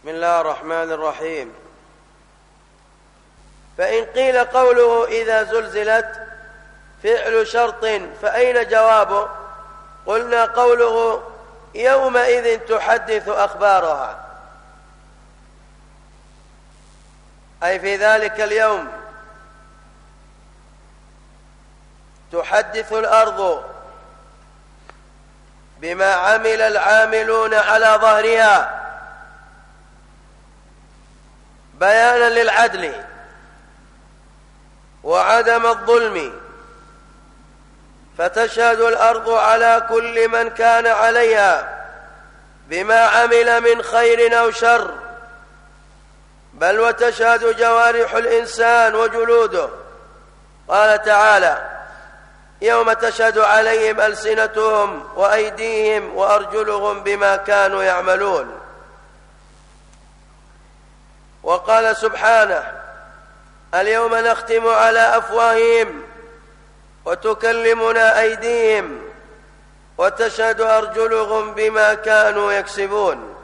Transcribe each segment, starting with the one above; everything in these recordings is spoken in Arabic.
بسم الله الرحمن الرحيم. فإن قيل قوله إذا زلزلت فعل شرط فأين جوابه؟ قلنا قوله يومئذ تحدث أخبارها، أي في ذلك اليوم تحدث الأرض بما عمل العاملون على ظهرها بيانا للعدل وعدم الظلم، فتشهد الأرض على كل من كان عليها بما عمل من خير أو شر، بل وتشهد جوارح الإنسان وجلوده. قال تعالى: يوم تشهد عليهم ألسنتهم وأيديهم وأرجلهم بما كانوا يعملون. وقال سبحانه: اليوم نختم على أفواههم وتكلمنا أيديهم وتشهد أرجلهم بما كانوا يكسبون.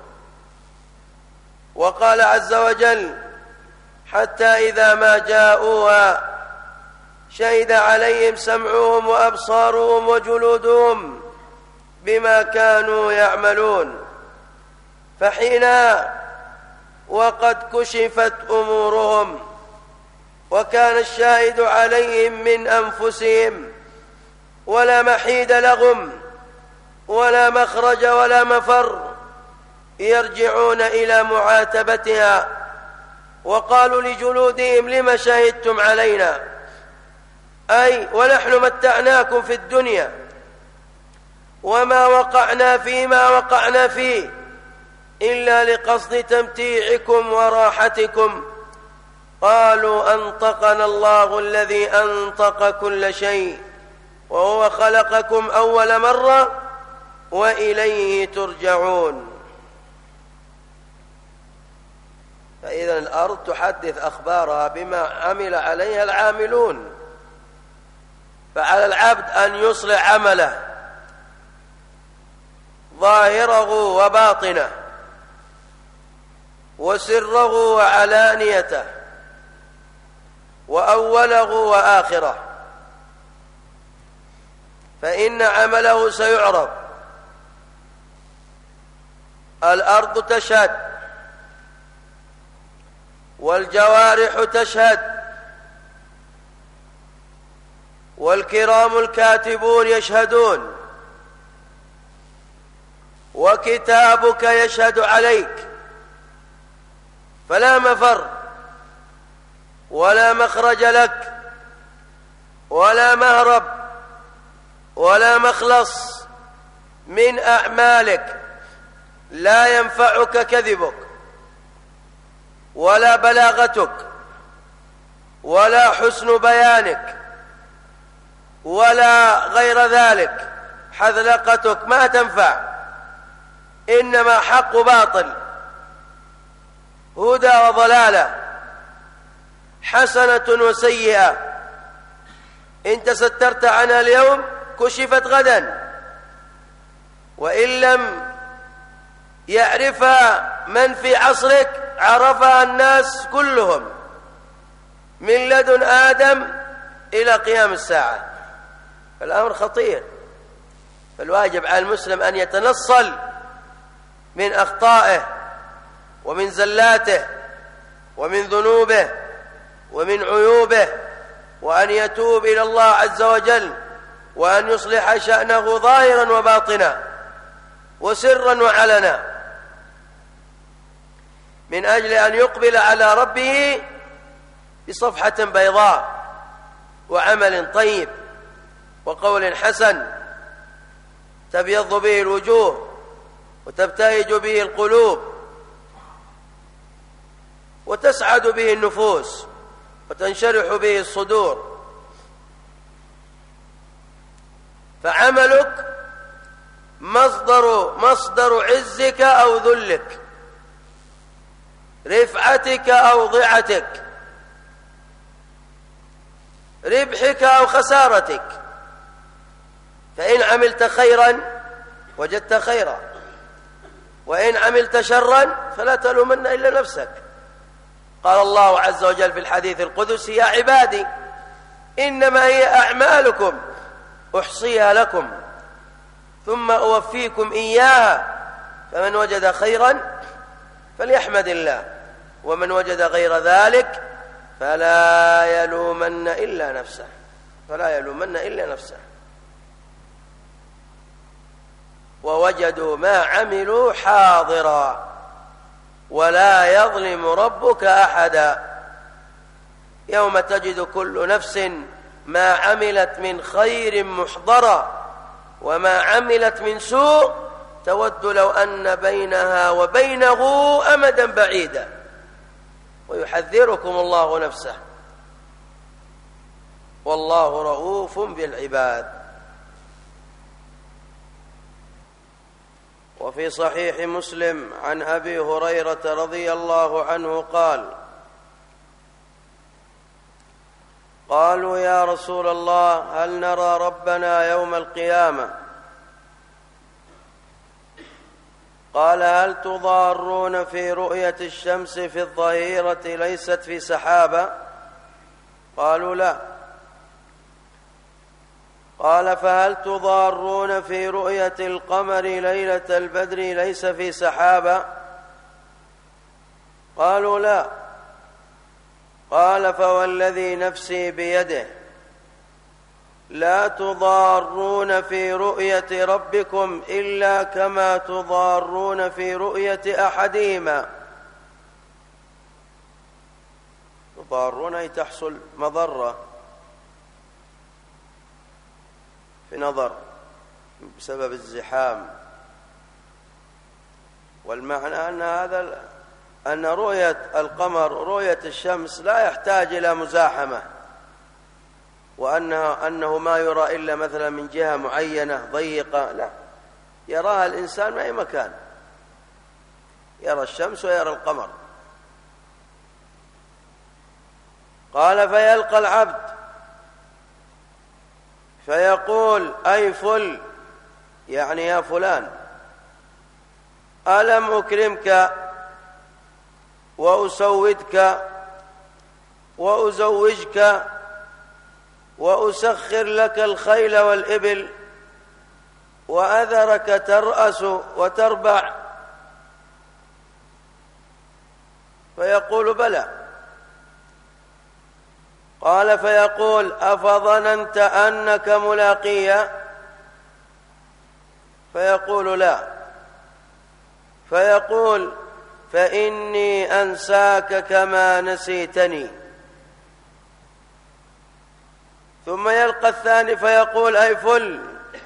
وقال عز وجل: حتى إذا ما جاءوها شهد عليهم سمعهم وأبصارهم وجلودهم بما كانوا يعملون، فحينها وقد كشفت أمورهم وكان الشاهد عليهم من أنفسهم، ولا محيد لهم ولا مخرج ولا مفر، يرجعون إلى معاتبتها. وقالوا لجلودهم: لم شهدتم علينا؟ أي ونحن متعناكم في الدنيا وما وقعنا فيما وقعنا فيه إلا لقصد تمتيعكم وراحتكم. قالوا: أنطقنا الله الذي أنطق كل شيء وهو خلقكم أول مرة وإليه ترجعون. فإذا الأرض تحدث أخبارها بما عمل عليها العاملون، فعلى العبد أن يصلح عمله ظاهره وباطنه وسره وعلانيته وأوله وآخره، فإن عمله سيعرض. الأرض تشهد والجوارح تشهد والكرام الكاتبون يشهدون وكتابك يشهد عليك، فلا مفر ولا مخرج لك ولا مهرب ولا مخلص من أعمالك. لا ينفعك كذبك ولا بلاغتك ولا حسن بيانك ولا غير ذلك، حذلقتك ما تنفع، إنما حق باطل، هدى وضلالة، حسنة وسيئة. إن تسترت عنها اليوم كشفت غدا، وإن لم يعرفها من في عصرك عرفها الناس كلهم من لدن آدم إلى قيام الساعة. الأمر خطير، فالواجب على المسلم أن يتنصل من أخطائه ومن زلاته ومن ذنوبه ومن عيوبه، وأن يتوب إلى الله عز وجل، وأن يصلح شأنه ظاهرا وباطنا وسرا وعلنا، من أجل أن يقبل على ربه بصفحة بيضاء وعمل طيب وقول حسن تبيض به الوجوه وتبتهج به القلوب وتسعد به النفوس وتنشرح به الصدور. فعملك مصدر عزك أو ذلك، رفعتك أو ضعتك، ربحك أو خسارتك. فإن عملت خيرا وجدت خيرا، وإن عملت شرا فلا تلومن إلا نفسك. قال الله عز وجل في الحديث القدسي: يا عبادي إنما هي أعمالكم أحصيها لكم ثم أوفيكم إياها، فمن وجد خيرا فليحمد الله، ومن وجد غير ذلك فلا يلومن إلا نفسه. ووجدوا ما عملوا حاضرا ولا يظلم ربك أحدا. يوم تجد كل نفس ما عملت من خير محضرا وما عملت من سوء تود لو أن بينها وبينه أمدا بعيدا، ويحذركم الله نفسه والله رؤوف بالعباد. وفي صحيح مسلم عن أبي هريرة رضي الله عنه قال: قالوا يا رسول الله هل نرى ربنا يوم القيامة؟ قال: هل تضارون في رؤية الشمس في الظهيرة ليست في سحابة؟ قالوا: لا. قال: فهل تضارون في رؤية القمر ليلة البدر ليس في سحابة؟ قالوا: لا. قال: فوالذي نفسي بيده لا تضارون في رؤية ربكم إلا كما تضارون في رؤية أحدهما. تضارون أي تحصل مضرة في نظر بسبب الزحام، والمعنى أن رؤية القمر رؤية الشمس لا يحتاج إلى مزاحمة، وأنه ما يرى إلا مثلا من جهة معينة ضيقة، لا، يراها الإنسان من أي مكان، يرى الشمس ويرى القمر. قال: فيلقى العبد فيقول: أي فل، يعني يا فلان، ألم أكرمك وأسودك وأزوجك وأسخر لك الخيل والإبل وأذرك ترأس وتربع؟ فيقول: بلى. قال: فيقول: أفظننت أنك ملاقي؟ فيقول: لا. فيقول: فإني أنساك كما نسيتني. ثم يلقى الثاني فيقول: أي فل،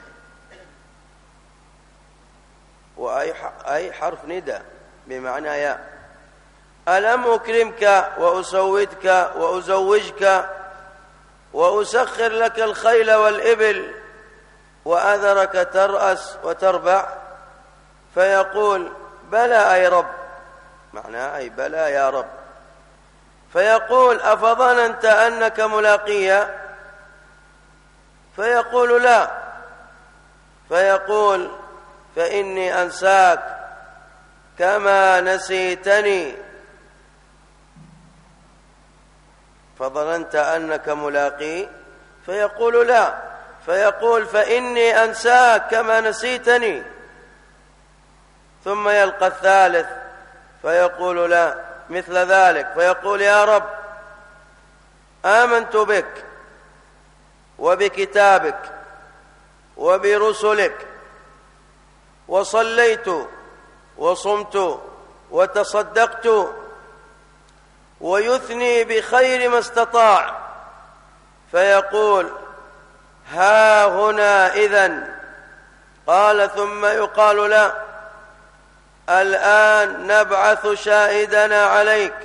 وأي حرف نداء بمعنى يا، ألم أكرمك وأسودك وأزوجك وأسخر لك الخيل والإبل وأذرك ترأس وتربع؟ فيقول: بلى أي رب، معناه أي بلى يا رب. فيقول: أفظننت أنك ملاقي؟ فيقول: لا. فيقول: فإني أنساك كما نسيتني. فظننت أنك ملاقي؟ فيقول: لا. فيقول: فإني أنساك كما نسيتني. ثم يلقى الثالث فيقول: لا، مثل ذلك. فيقول: يا رب، آمنت بك وبكتابك وبرسلك وصليت وصمت وتصدقت، ويثني بخير ما استطاع. فيقول: ها هنا إذن. قال: ثم يقال: لا، الآن نبعث شاهدنا عليك.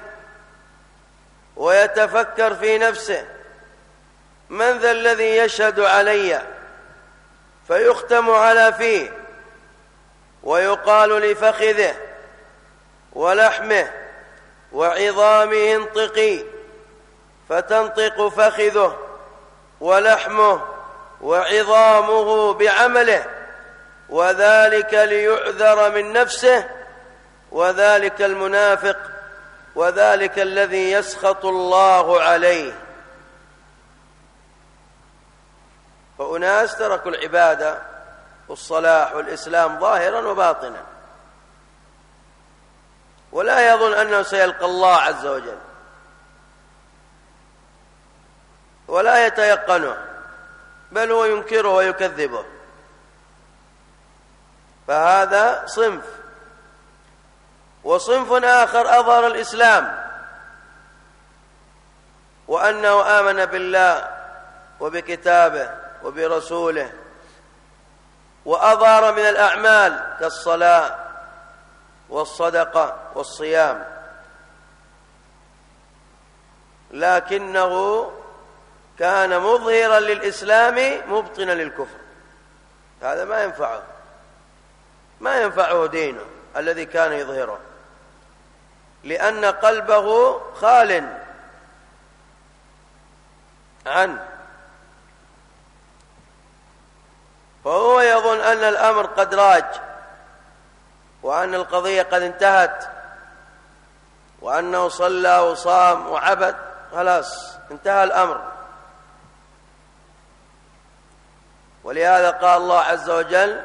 ويتفكر في نفسه: من ذا الذي يشهد علي؟ فيختم على فيه، ويقال لفخذه ولحمه وعظامه: انطقي، فتنطق فخذه ولحمه وعظامه بعمله، وذلك ليعذر من نفسه وذلك المنافق وذلك الذي يسخط الله عليه. فأناس تركوا العبادة والصلاح والإسلام ظاهرا وباطنا، ولا يظن أنه سيلقى الله عز وجل ولا يتيقنه، بل هو ينكره ويكذبه. فهذا صنف. وصنف آخر أظهر الإسلام وأنه آمن بالله وبكتابه وبرسوله، وأظهر من الأعمال كالصلاة والصدقة والصيام، لكنه كان مظهرا للإسلام مبطنا للكفر. هذا ما ينفعه دينه الذي كان يظهره، لأن قلبه خال عنه، فهو يظن أن الأمر قد راج، وأن القضية قد انتهت، وأنه صلى وصام وعبد، خلاص انتهى الأمر. ولهذا قال الله عز وجل: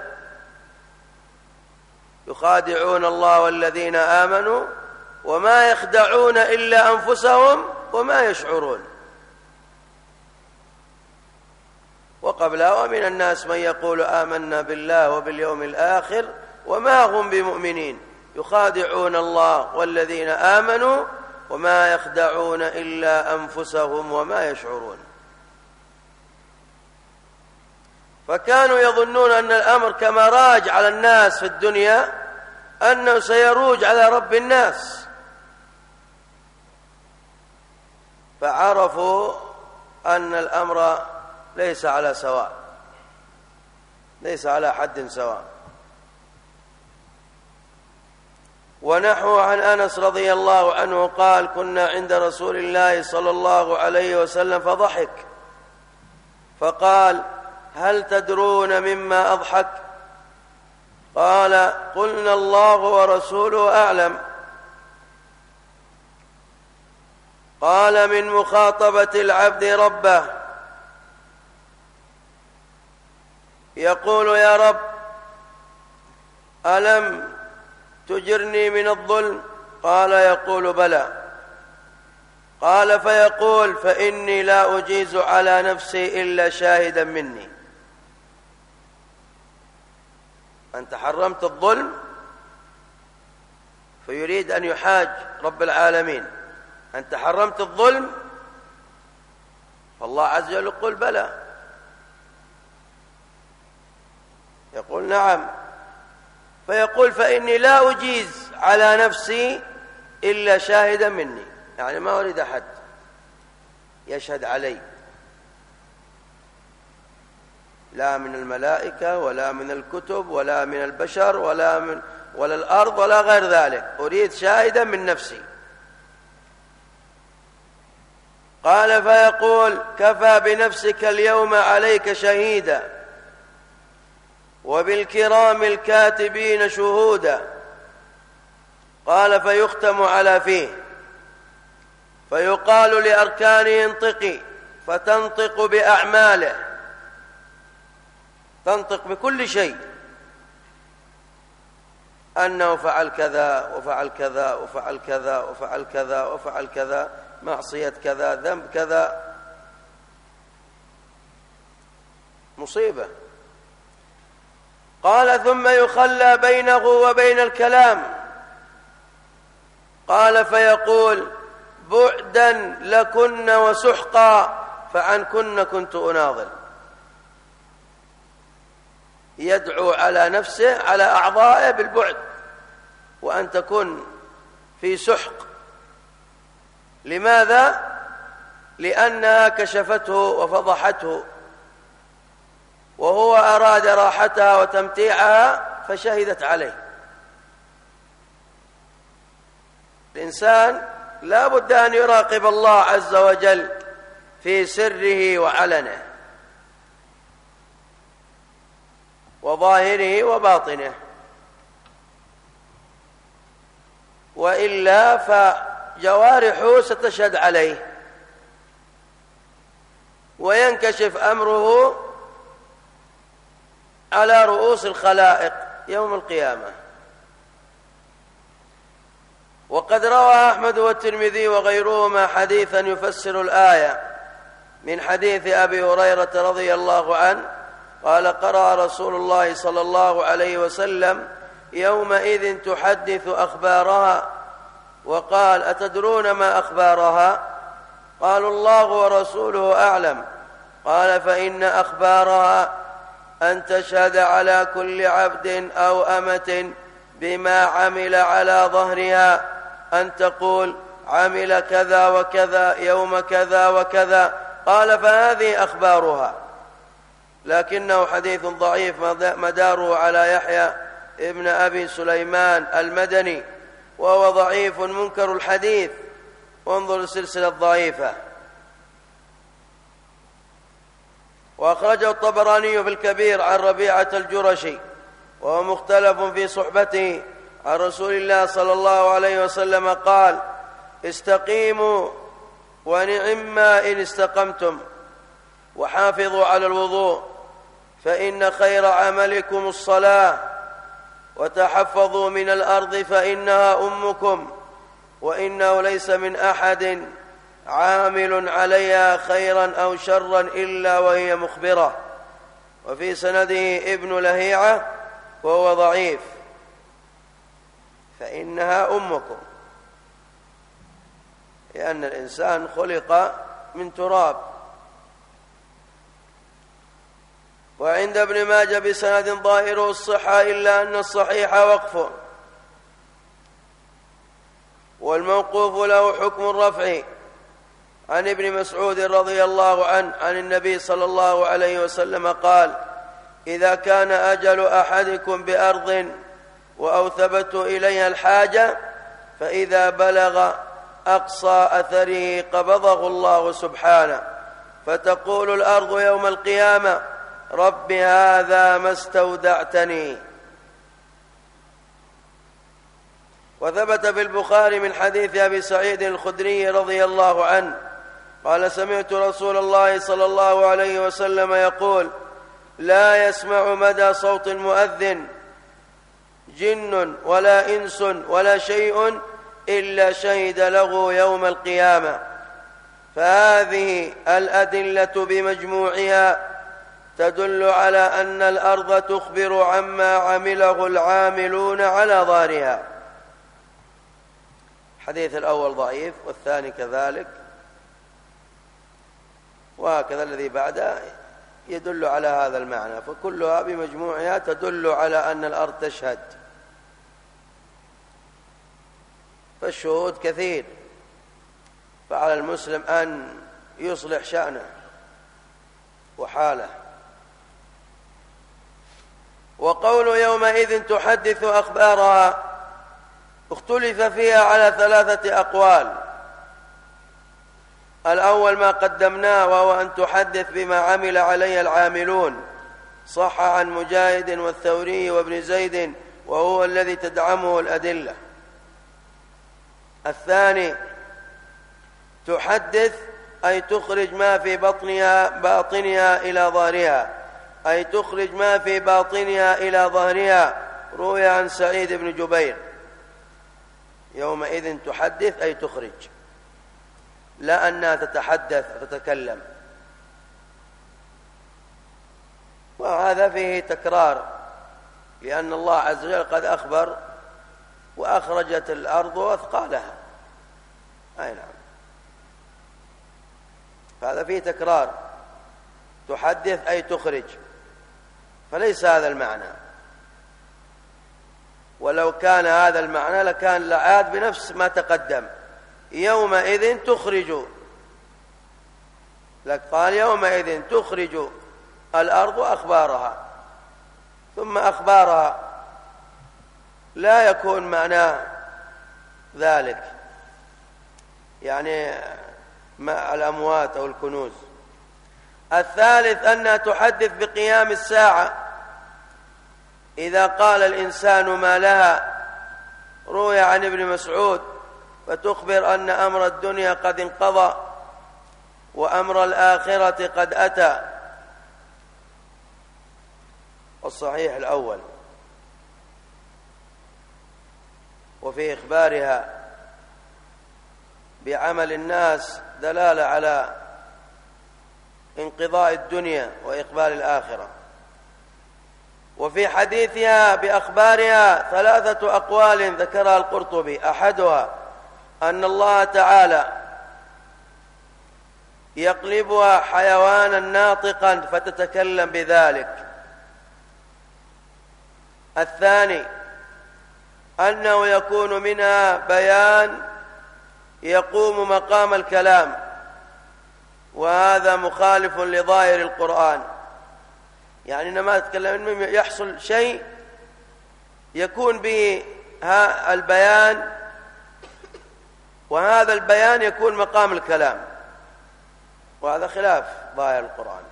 يخادعون الله والذين آمنوا وما يخدعون إلا أنفسهم وما يشعرون. وقبلها: ومن الناس من يقول آمنا بالله وباليوم الآخر وما هم بمؤمنين يخادعون الله والذين آمنوا وما يخدعون إلا أنفسهم وما يشعرون. فكانوا يظنون أن الأمر كما راج على الناس في الدنيا أنه سيروج على رب الناس، فعرفوا أن الأمر ليس على سواء، ليس على حد سواء. ونحو عن أنس رضي الله عنه قال: كنا عند رسول الله صلى الله عليه وسلم فضحك فقال: هل تدرون مما أضحك؟ قال: قلنا الله ورسوله أعلم. قال: من مخاطبة العبد ربه، يقول: يا رب ألم تجرني من الظلم؟ قال: يقول: بلى. قال: فيقول: فإني لا أجيز على نفسي إلا شاهدا مني. أنت حرمت الظلم، فيريد أن يحاج رب العالمين: أنت حرمت الظلم؟ فالله عز وجل يقول: بلى. يقول: نعم. فيقول: فإني لا أجيز على نفسي إلا شاهدا مني، يعني ما أريد أحد يشهد علي، لا من الملائكة ولا من الكتب ولا من البشر ولا الأرض ولا غير ذلك، أريد شاهدا من نفسي. قال: فيقول: كفى بنفسك اليوم عليك شهيدا وبالكرام الكاتبين شهودا. قال: فيختم على فيه، فيقال لأركانه: انطقي، فتنطق بأعماله، تنطق بكل شيء، أنه فعل كذا وفعل كذا وفعل كذا وفعل كذا وفعل كذا، معصية كذا، ذنب كذا، مصيبة. قال: ثم يخلى بينه وبين الكلام. قال: فيقول: بعدا لكن وسحقا، فعنكن كنت أناضل. يدعو على نفسه، على أعضائه بالبعد، وأن تكون في سحق. لماذا؟ لأنها كشفته وفضحته، وهو أراد راحتها وتمتيعها فشهدت عليه. الإنسان لا بد أن يراقب الله عز وجل في سره وعلنه وظاهره وباطنه. وإلا فجوارحه ستشهد عليه وينكشف أمره على رؤوس الخلائق يوم القيامة. وقد روى أحمد والترمذي وغيرهما حديثا يفسر الآية من حديث أبي هريرة رضي الله عنه قال: قرأ رسول الله صلى الله عليه وسلم: يومئذ تحدث أخبارها. وقال: أتدرون ما أخبارها؟ قالوا: الله ورسوله أعلم. قال: فإن أخبارها أن تشهد على كل عبد أو أمة بما عمل على ظهرها، أن تقول: عمل كذا وكذا يوم كذا وكذا. قال: فهذه أخبارها. لكنه حديث ضعيف مداره على يحيى ابن أبي سليمان المدني، وهو ضعيف منكر الحديث، وانظر السلسلة الضعيفة. وأخرجه الطبراني في الكبير عن ربيعة الجرشي، وهو مختلف في صحبته، عن رسول الله صلى الله عليه وسلم قال: استقيموا ونعما إن استقمتم، وحافظوا على الوضوء، فإن خير عملكم الصلاة، وتحفظوا من الأرض فإنها أمكم، وإنه ليس من أحد عامل عليها خيرا أو شرا إلا وهي مخبرة. وفي سنده ابن لهيعة وهو ضعيف. فإنها أمكم، لأن الإنسان خلق من تراب. وعند ابن ماجه بسند ظاهره الصحة، إلا أن الصحيح وقف، والموقوف له حكم الرفع، عن ابن مسعود رضي الله عنه عن النبي صلى الله عليه وسلم قال: إذا كان أجل أحدكم بأرض وأوثبت إليها الحاجة، فإذا بلغ أقصى أثره قبضه الله سبحانه، فتقول الأرض يوم القيامة: رب هذا ما استودعتني. وثبت في البخاري من حديث أبي سعيد الخدري رضي الله عنه قال: سمعت رسول الله صلى الله عليه وسلم يقول: لا يسمع مدى صوت المؤذن جن ولا إنس ولا شيء إلا شهد له يوم القيامة. فهذه الأدلة بمجموعها تدل على أن الأرض تخبر عما عمله العاملون على ظهرها. الحديث الأول ضعيف، والثاني كذلك، وهكذا الذي بعده يدل على هذا المعنى. فكلها بمجموعها تدل على أن الأرض تشهد. فالشهود كثير، فعلى المسلم أن يصلح شأنه وحاله. وقول يومئذ تحدث أخبارها اختلف فيها على 3 أقوال. الأول ما قدمناه، وهو أن تحدث بما عمل عليه العاملون، صح عن مجاهد والثوري وابن زيد، وهو الذي تدعمه الأدلة. الثاني تحدث أي تخرج ما في باطنها إلى ظهرها، أي تخرج ما في باطنها إلى ظهرها. روي عن سعيد بن جبير: يومئذ تحدث أي تخرج، لا أنها تتحدث وتتكلم. وهذا فيه تكرار، لأن الله عز وجل قد أخبر: وأخرجت الأرض أثقالها. أي نعم، فهذا فيه تكرار، تحدث أي تخرج، فليس هذا المعنى. ولو كان هذا المعنى لكان العاد بنفس ما تقدم: يومئذ تخرج، لك قال: يومئذ تخرج الأرض أخبارها، ثم أخبارها لا يكون معناه ذلك، يعني مع الأموات أو الكنوز. الثالث أنها تحدث بقيام الساعة، إذا قال الإنسان ما لها روي عن ابن مسعود: فتخبر أن أمر الدنيا قد انقضى وأمر الآخرة قد أتى. الصحيح الأول. وفي إخبارها بعمل الناس دلالة على انقضاء الدنيا وإقبال الآخرة. وفي حديثها بأخبارها 3 أقوال ذكرها القرطبي: أحدها أن الله تعالى يقلبها حيوانا ناطقا فتتكلم بذلك. الثاني أنه يكون منها بيان يقوم مقام الكلام، وهذا مخالف لظاهر القرآن، يعني إنما تتكلم يحصل شيء يكون به البيان، وهذا البيان يكون مقام الكلام، وهذا خلاف ظاهر القرآن.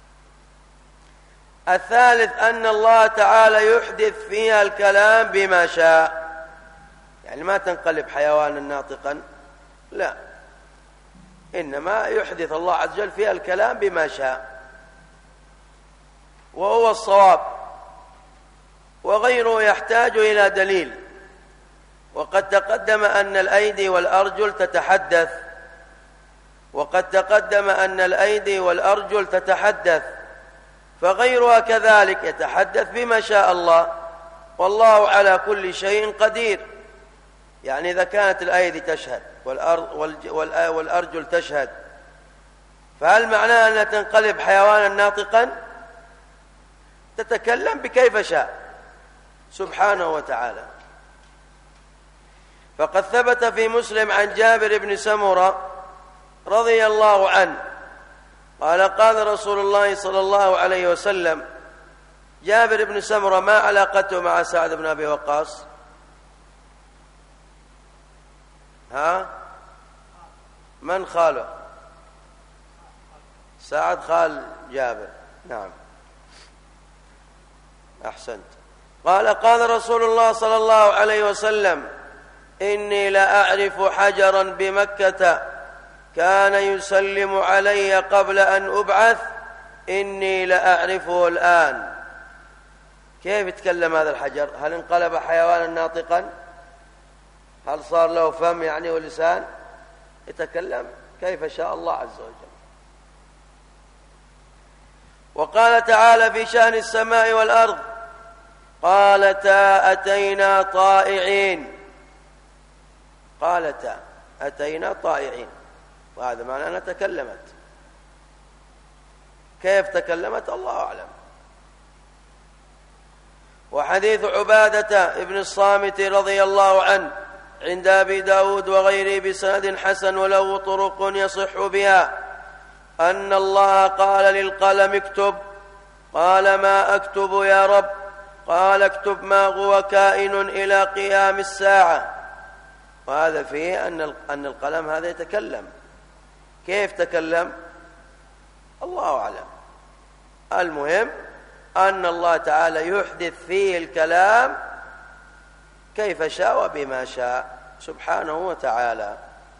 الثالث أن الله تعالى يحدث فيها الكلام بما شاء، يعني ما تنقلب حيوانا ناطقا، لا، إنما يحدث الله عز وجل فيها الكلام بما شاء، وهو الصواب، وغيره يحتاج إلى دليل. وقد تقدم أن الأيدي والأرجل تتحدث، فغيرها كذلك يتحدث بما شاء الله، والله على كل شيء قدير. يعني إذا كانت الأيدي تشهد والأرجل تشهد، فهل معناه أنها تنقلب حيوانا ناطقا؟ تتكلم بكيف شاء سبحانه وتعالى. فقد ثبت في مسلم عن جابر بن سمرة رضي الله عنه قال: قال رسول الله صلى الله عليه وسلم. جابر بن سمرة ما علاقته مع سعد بن أبي وقاص؟ من خاله؟ سعد خال جابر، نعم، أحسنت. قال: قال رسول الله صلى الله عليه وسلم: إني لأعرف حجرا بمكة كان يسلم علي قبل أن أبعث، إني لأعرفه الآن. كيف يتكلم هذا الحجر؟ هل انقلب حيوانا ناطقا؟ هل صار له فم يعني ولسان؟ يتكلم كيف شاء الله عز وجل. وقال تعالى في شأن السماء والأرض: قالتا أتينا طائعين. قالتا أتينا طائعين، وهذا معنى أنها تكلمت. كيف تكلمت؟ الله أعلم. وحديث عبادة ابن الصامت رضي الله عنه عند أبي داود وغيره بسند حسن وله طرق يصح بها أن الله قال للقلم: اكتب. قال: ما أكتب يا رب؟ قال: اكتب ما هو كائن إلى قيام الساعة. وهذا فيه أن القلم هذا يتكلم. كيف تكلم؟ الله أعلم. المهم أن الله تعالى يحدث فيه الكلام كيف شاء وبما شاء سبحانه وتعالى.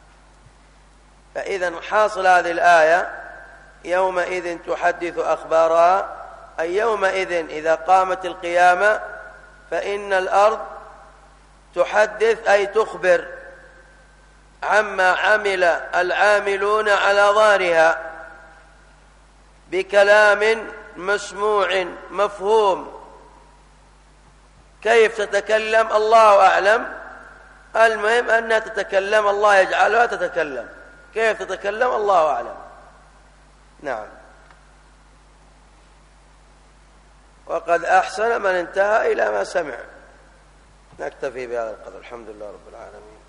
فإذا حاصل هذه الآية: يومئذ تحدث أخبارها، أي يومئذ إذا قامت القيامة فإن الأرض تحدث، أي تخبر عما عمل العاملون على ظهرها بكلام مسموع مفهوم. كيف تتكلم؟ الله أعلم. المهم أنها تتكلم، الله يجعلها تتكلم. كيف تتكلم؟ الله أعلم. نعم. وقد أحسن من انتهى إلى ما سمع. نكتفي بهذا القدر. الحمد لله رب العالمين.